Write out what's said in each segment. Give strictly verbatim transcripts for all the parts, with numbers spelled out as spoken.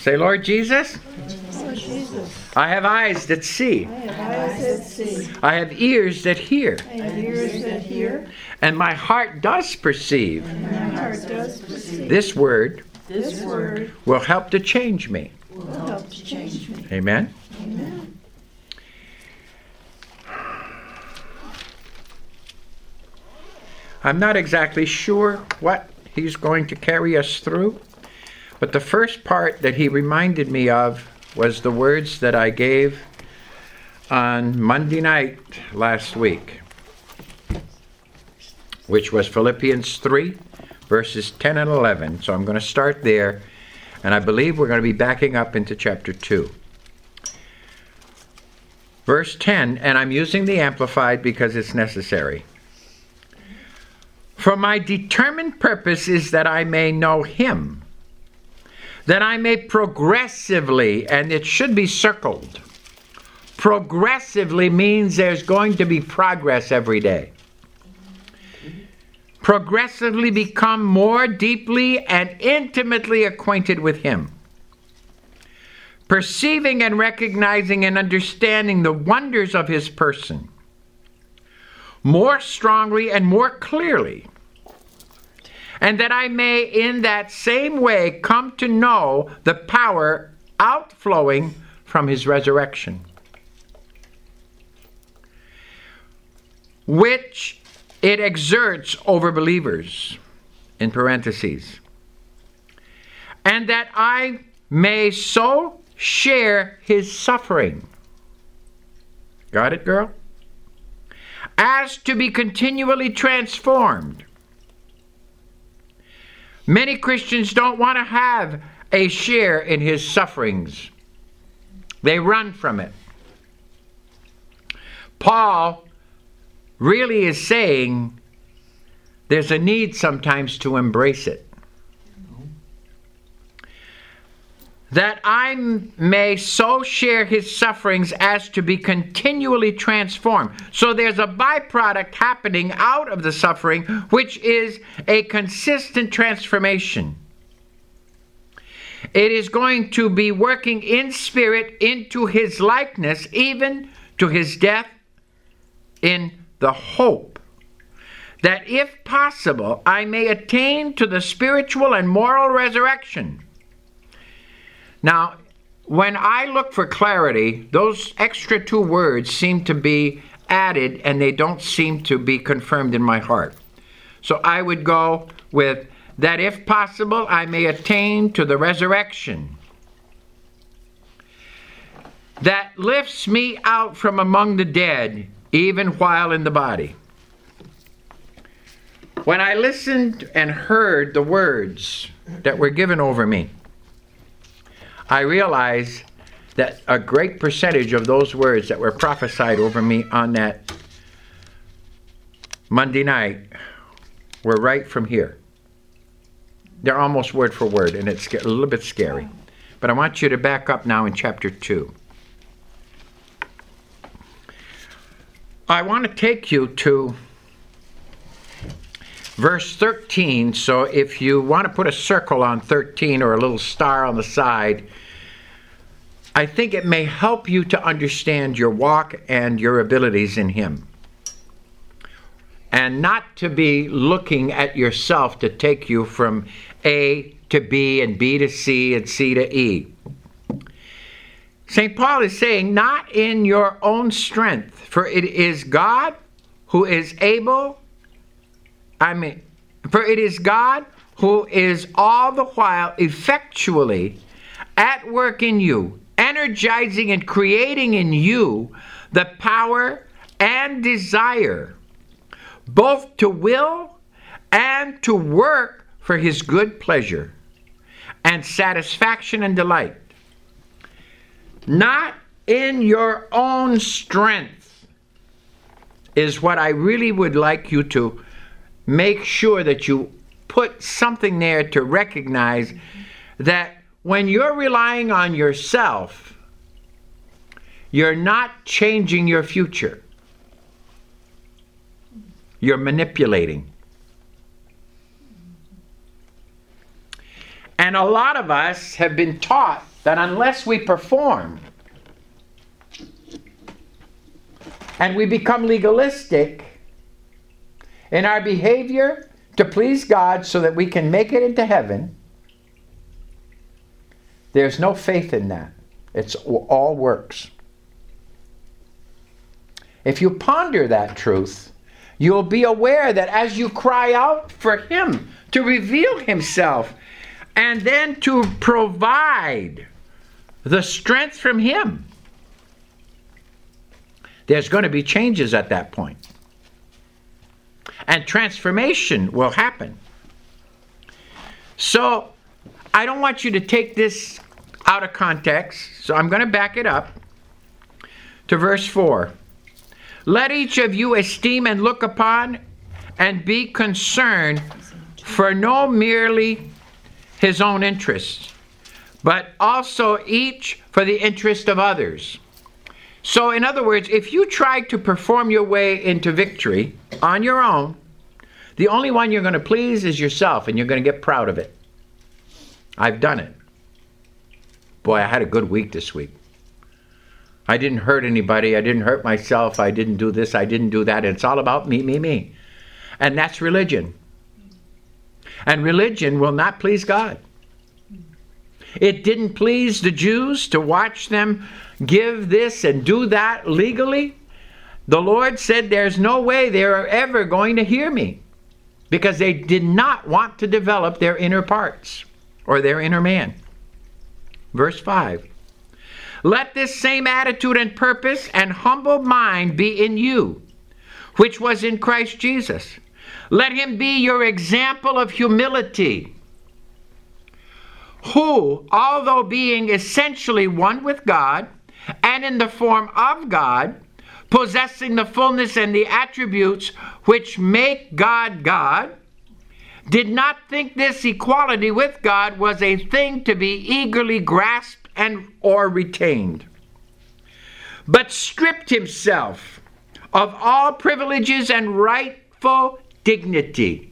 Say, Lord Jesus, Lord Jesus, I have eyes that see. I have eyes that see, I have ears that hear. I have ears that hear, And my heart does perceive. and my heart does perceive. This word This word will help to change me. will help to change me. Amen? Amen. I'm not exactly sure what he's going to carry us through, but the first part that he reminded me of was the words that I gave on Monday night last week, which was Philippians three, verses ten and eleven. So I'm going to start there, and I believe we're going to be backing up into chapter two. Verse ten, and I'm using the Amplified because it's necessary. For my determined purpose is that I may know him, that I may progressively, and it should be circled, progressively means there's going to be progress every day. Progressively become more deeply and intimately acquainted with him, perceiving and recognizing and understanding the wonders of his person more strongly and more clearly, and that I may in that same way come to know the power outflowing from his resurrection, which it exerts over believers, in parentheses, and that I may so share his suffering. Got it, girl? As to be continually transformed. Many Christians don't want to have a share in his sufferings. They run from it. Paul really is saying there's a need sometimes to embrace it. That I may so share his sufferings as to be continually transformed. So there's a byproduct happening out of the suffering, which is a consistent transformation. It is going to be working in spirit into his likeness, even to his death, in the hope that if possible, I may attain to the spiritual and moral resurrection. Now, when I look for clarity, those extra two words seem to be added and they don't seem to be confirmed in my heart. So I would go with that if possible, I may attain to the resurrection that lifts me out from among the dead, even while in the body. When I listened and heard the words that were given over me, I realized that a great percentage of those words that were prophesied over me on that Monday night were right from here. They're almost word for word, and it's a little bit scary. But I want you to back up now in chapter two. I want to take you to verse thirteen, so if you want to put a circle on thirteen or a little star on the side, I think it may help you to understand your walk and your abilities in him. And not to be looking at yourself to take you from A to B and B to C and C to E. Saint Paul is saying, not in your own strength, for it is God who is able I mean, for it is God who is all the while effectually at work in you, energizing and creating in you the power and desire, both to will and to work for his good pleasure and satisfaction and delight. Not in your own strength is what I really would like you to make sure that you put something there to recognize that when you're relying on yourself, you're not changing your future. You're manipulating. And a lot of us have been taught that unless we perform and we become legalistic in our behavior to please God so that we can make it into heaven, there's no faith in that. It's all works. If you ponder that truth, you'll be aware that as you cry out for Him to reveal Himself and then to provide the strength from Him, there's going to be changes at that point. And transformation will happen. So, I don't want you to take this out of context, so I'm going to back it up to verse four. Let each of you esteem and look upon and be concerned for no merely his own interests, but also each for the interest of others. So, in other words, if you try to perform your way into victory on your own, the only one you're going to please is yourself, and you're going to get proud of it. I've done it. Boy, I had a good week this week. I didn't hurt anybody. I didn't hurt myself. I didn't do this. I didn't do that. And it's all about me, me, me. And that's religion. And religion will not please God. It didn't please the Jews to watch them give this and do that legally. The Lord said there's no way they're ever going to hear me, because they did not want to develop their inner parts or their inner man. Verse five. Let this same attitude and purpose and humble mind be in you, which was in Christ Jesus. Let him be your example of humility, who, although being essentially one with God, and in the form of God, possessing the fullness and the attributes which make God God, did not think this equality with God was a thing to be eagerly grasped and or retained, but stripped himself of all privileges and rightful dignity,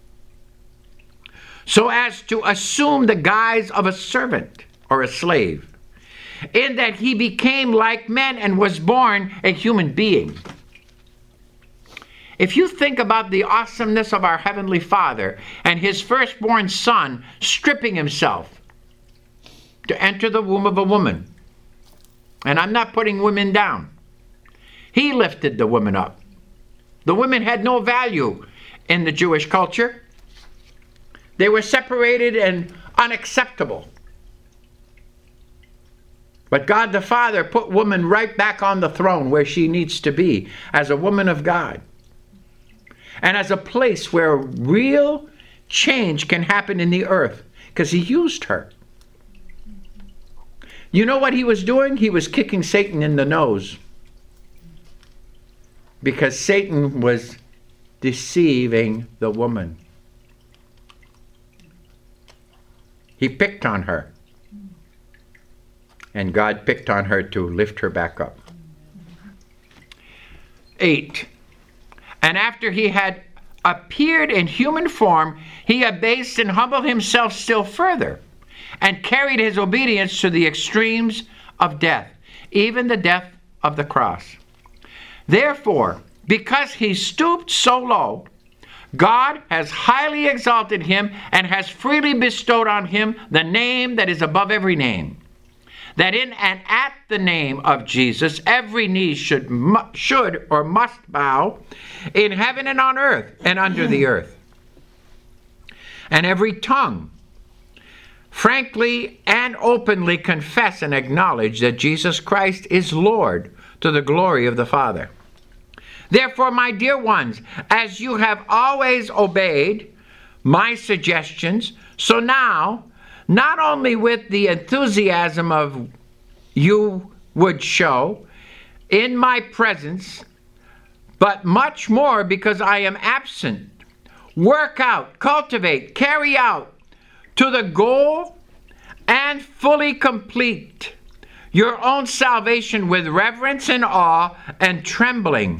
so as to assume the guise of a servant or a slave, in that he became like men and was born a human being. If you think about the awesomeness of our Heavenly Father and his firstborn Son stripping himself to enter the womb of a woman, and I'm not putting women down, he lifted the woman up. The women had no value in the Jewish culture. They were separated and unacceptable. But God the Father put woman right back on the throne where she needs to be, as a woman of God, and as a place where real change can happen in the earth, because he used her. You know what he was doing? He was kicking Satan in the nose, because Satan was deceiving the woman. He picked on her, and God picked on her to lift her back up. Eight. And after he had appeared in human form, he abased and humbled himself still further, and carried his obedience to the extremes of death, even the death of the cross. Therefore, because he stooped so low, God has highly exalted him and has freely bestowed on him the name that is above every name, that in and at the name of Jesus every knee should should or must bow, in heaven and on earth and under the earth, and every tongue frankly and openly confess and acknowledge that Jesus Christ is Lord, to the glory of the Father. Therefore, my dear ones, as you have always obeyed my suggestions, so now, not only with the enthusiasm of you would show in my presence, but much more because I am absent, work out, cultivate, carry out to the goal and fully complete your own salvation with reverence and awe and trembling,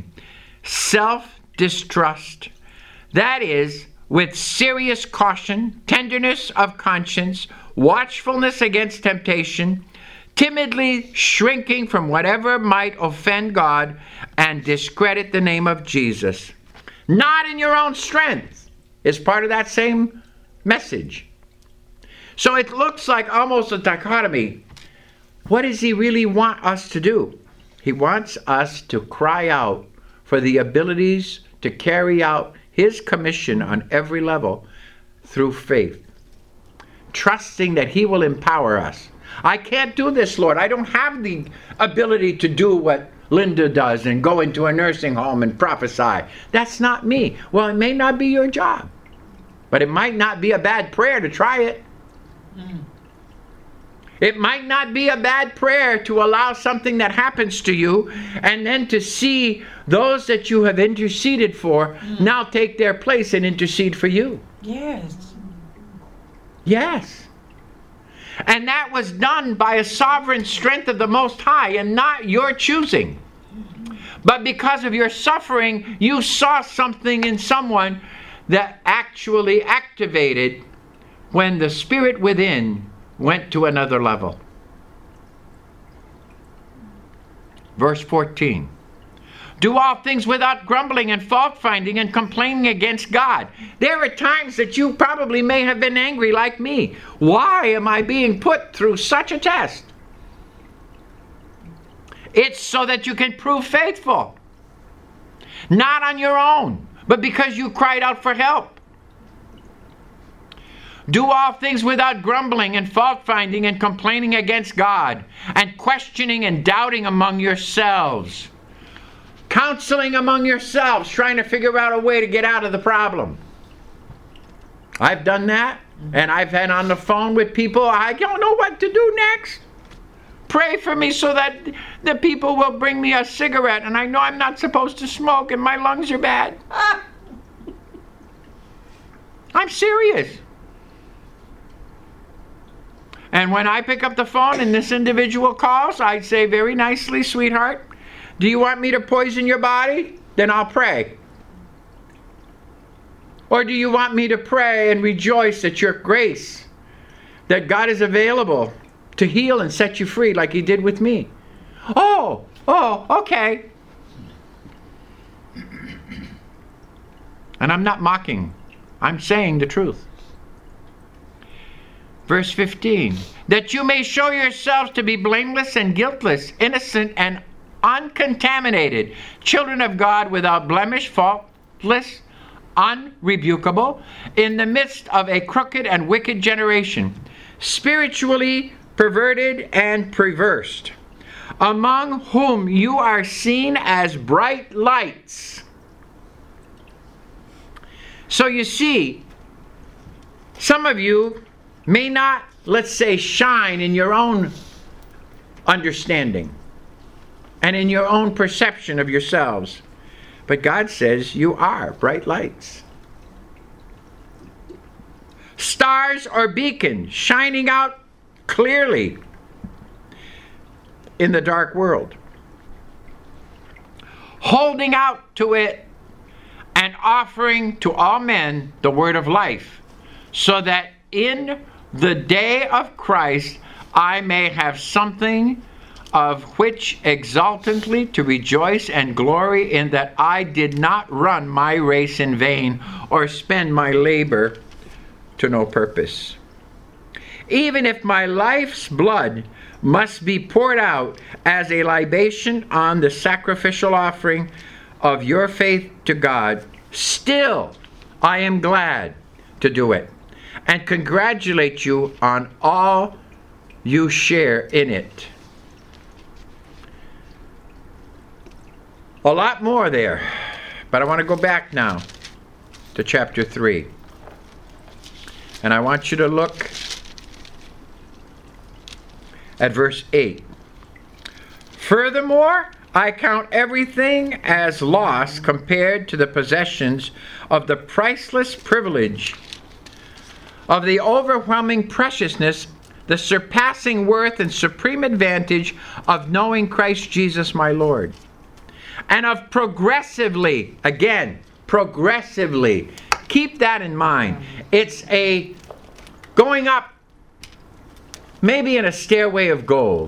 self-distrust, that is, with serious caution, tenderness of conscience, watchfulness against temptation, timidly shrinking from whatever might offend God and discredit the name of Jesus. Not in your own strength is part of that same message. So it looks like almost a dichotomy. What does he really want us to do? He wants us to cry out for the abilities to carry out his commission on every level through faith, trusting that he will empower us. I can't do this, Lord. I don't have the ability to do what Linda does and go into a nursing home and prophesy. That's not me. Well, it may not be your job, but it might not be a bad prayer to try it. Mm. It might not be a bad prayer to allow something that happens to you and then to see those that you have interceded for mm. now take their place and intercede for you. Yes. Yes. And that was done by a sovereign strength of the Most High and not your choosing. But because of your suffering, you saw something in someone that actually activated when the Spirit within went to another level. Verse fourteen. Do all things without grumbling and fault-finding and complaining against God. There are times that you probably may have been angry like me. Why am I being put through such a test? It's so that you can prove faithful. Not on your own, but because you cried out for help. Do all things without grumbling and fault-finding and complaining against God, and questioning and doubting among yourselves. Counseling among yourselves, trying to figure out a way to get out of the problem. I've done that, and I've been on the phone with people. I don't know what to do next. Pray for me so that the people will bring me a cigarette, and I know I'm not supposed to smoke, and my lungs are bad. Ah. I'm serious. And when I pick up the phone and this individual calls, I say very nicely, sweetheart, do you want me to poison your body? Then I'll pray. Or do you want me to pray and rejoice at your grace, that God is available to heal and set you free like he did with me? Oh, oh, okay. And I'm not mocking. I'm saying the truth. Verse fifteen, that you may show yourselves to be blameless and guiltless, innocent and uncontaminated, children of God without blemish, faultless, unrebukable, in the midst of a crooked and wicked generation, spiritually perverted and perverse, among whom you are seen as bright lights. So you see, some of you may not, let's say, shine in your own understanding and in your own perception of yourselves. But God says you are bright lights. Stars or beacons shining out clearly in the dark world. Holding out to it and offering to all men the word of life, so that in the day of Christ I may have something of which exultantly to rejoice and glory, in that I did not run my race in vain or spend my labor to no purpose. Even if my life's blood must be poured out as a libation on the sacrificial offering of your faith to God, still I am glad to do it, and congratulate you on all you share in it. A lot more there, but I want to go back now to chapter three. And I want you to look at verse eight. Furthermore, I count everything as loss compared to the possessions of the priceless privilege of the overwhelming preciousness, the surpassing worth and supreme advantage of knowing Christ Jesus my Lord, and of progressively, again, progressively, keep that in mind. It's a going up maybe in a stairway of gold.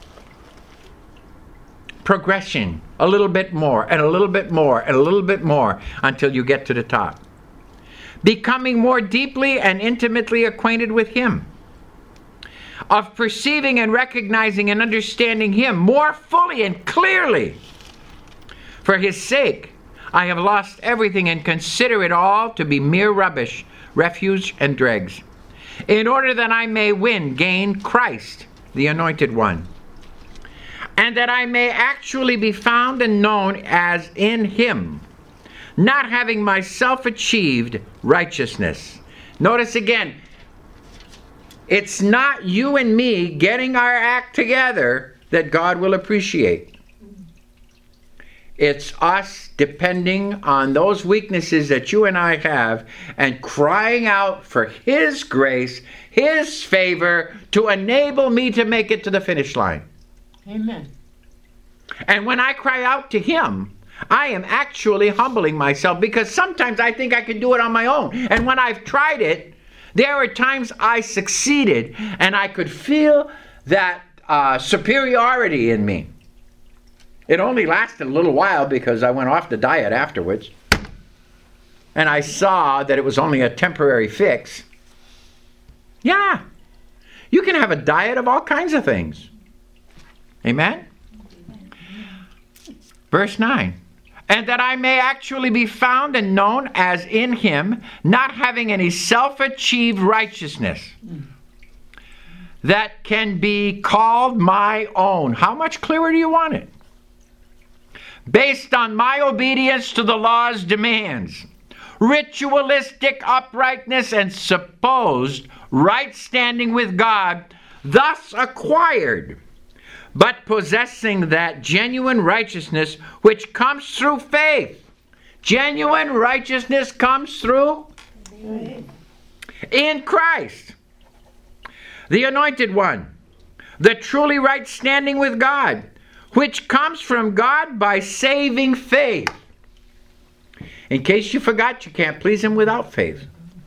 Progression, a little bit more, and a little bit more, and a little bit more, until you get to the top. Becoming more deeply and intimately acquainted with Him. Of perceiving and recognizing and understanding Him more fully and clearly. For His sake, I have lost everything and consider it all to be mere rubbish, refuse, and dregs, in order that I may win, gain Christ, the Anointed One, and that I may actually be found and known as in Him, not having myself achieved righteousness. Notice again, it's not you and me getting our act together that God will appreciate. It's us depending on those weaknesses that you and I have and crying out for His grace, His favor to enable me to make it to the finish line. Amen. And when I cry out to Him, I am actually humbling myself, because sometimes I think I can do it on my own. And when I've tried it, there are times I succeeded and I could feel that uh, superiority in me. It only lasted a little while because I went off the diet afterwards. And I saw that it was only a temporary fix. Yeah. You can have a diet of all kinds of things. Amen? Verse nine. And that I may actually be found and known as in Him, not having any self-achieved righteousness that can be called my own. How much clearer do you want it? Based on my obedience to the law's demands, ritualistic uprightness, and supposed right standing with God, thus acquired, but possessing that genuine righteousness which comes through faith. Genuine righteousness comes through faith in Christ, the Anointed One, the truly right standing with God, which comes from God by saving faith. In case you forgot, you can't please Him without faith.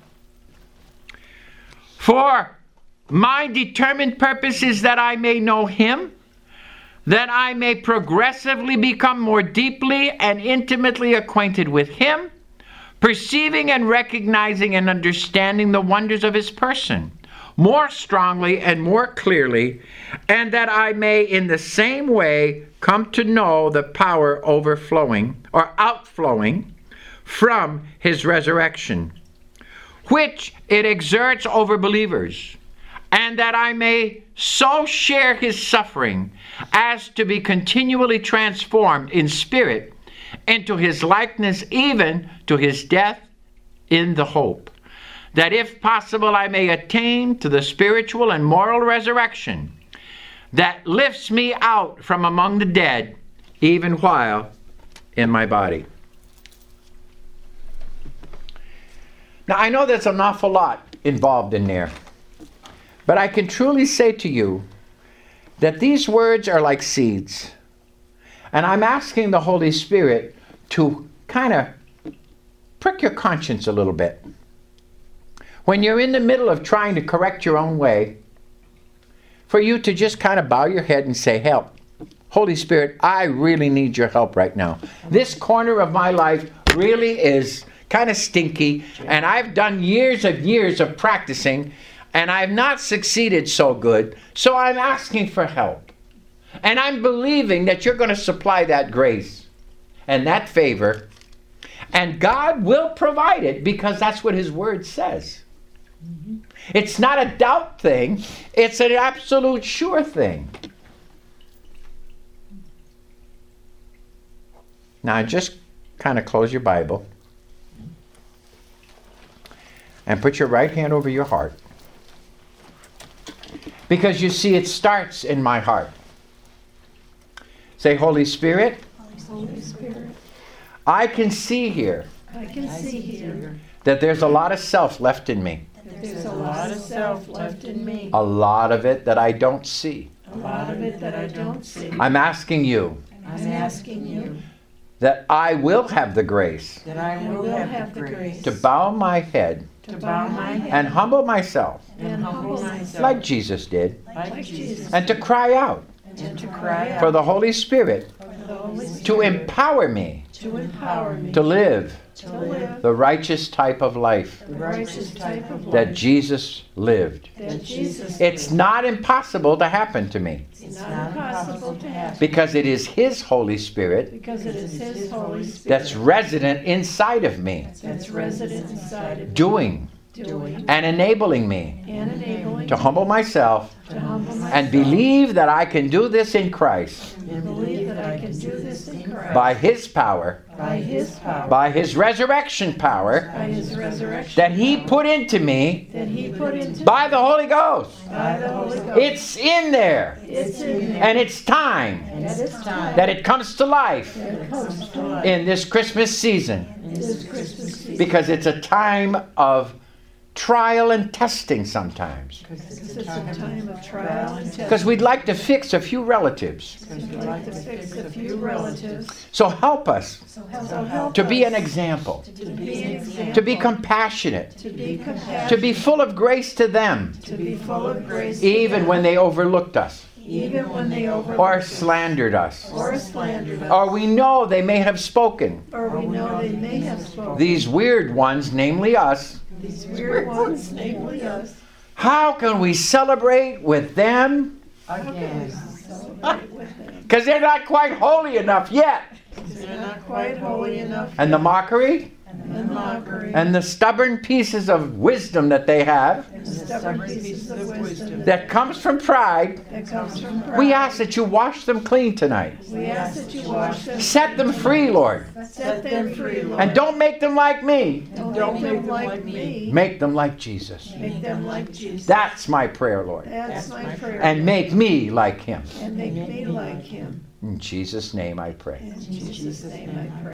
For my determined purpose is that I may know Him, that I may progressively become more deeply and intimately acquainted with Him, perceiving and recognizing and understanding the wonders of His person more strongly and more clearly, and that I may in the same way come to know the power overflowing or outflowing from His resurrection, which it exerts over believers, and that I may so share His suffering as to be continually transformed in spirit into His likeness, even to His death, in the hope that if possible I may attain to the spiritual and moral resurrection that lifts me out from among the dead, even while in my body. Now, I know there's an awful lot involved in there, but I can truly say to you that these words are like seeds. And I'm asking the Holy Spirit to kind of prick your conscience a little bit. When you're in the middle of trying to correct your own way, for you to just kind of bow your head and say, help. Holy Spirit, I really need your help right now. This corner of my life really is kind of stinky, and I've done years of years of practicing, and I've not succeeded so good, so I'm asking for help. And I'm believing that you're going to supply that grace and that favor, and God will provide it because that's what His Word says. Mm-hmm. It's not a doubt thing, it's an absolute sure thing. Now just kind of close your Bible and put your right hand over your heart. Because you see, it starts in my heart. Say, Holy Spirit, Holy Spirit, I can see here I can see here that there's a lot of self left in me. that there's a lot of self left in me. A lot of it that I don't see. A lot of it that I don't see. I'm asking you I'm asking you that I will have the grace that I I will will have, have the the grace grace to bow my head to to bow my head and humble myself and humble myself like Jesus did, like Jesus, and to cry out and to cry out for the Holy Spirit for the Holy Spirit to empower me to empower me to live to live the righteous type of life the righteous type of that life Jesus lived. that Jesus It's lived. not impossible to happen to me It's not impossible to happen because it is His Holy Spirit because it is His Holy Spirit that's resident inside of me, that's resident inside of me, doing doing and enabling me and enabling to humble myself to humble myself and believe that I can do this in Christ and believe that I can do this in Christ by His power, by His power, by His resurrection power by His resurrection that He put into me that He put into by the Holy Ghost. by the Holy Ghost. It's in there, It's in there. and it's time And it's time that it comes to life that it comes to life in this Christmas season, in this Christmas season. because it's a time of trial and testing sometimes. Because it's a time of trial and Because testing. we'd like to fix a few relatives. We'd like to fix a few relatives. So help us So help to be us an example, to be an example, to be compassionate, to be compassionate, to be full of grace to them, to be full of grace, to even them, when they overlooked us even when they overlook or us, slandered us, or slandered us, or we know they may have spoken. or we know they may have spoken. These weird ones, namely us, These weird ones, namely us, how can we celebrate with them? again, celebrate with them. Because they're not quite holy enough yet. They're not quite holy enough. And the mockery And mockery and the stubborn pieces of wisdom that they have and the stubborn pieces of wisdom that comes from pride, that comes from pride. we ask that you wash them clean tonight. We ask that you wash them, Set them free, Lord. set them free, Lord. And don't make them like me. Don't make them like me. Make them like Jesus. Make them like Jesus. That's my prayer, Lord. That's my prayer. And make me like Him. And make me like Him. In Jesus' name I pray. In Jesus' name I pray.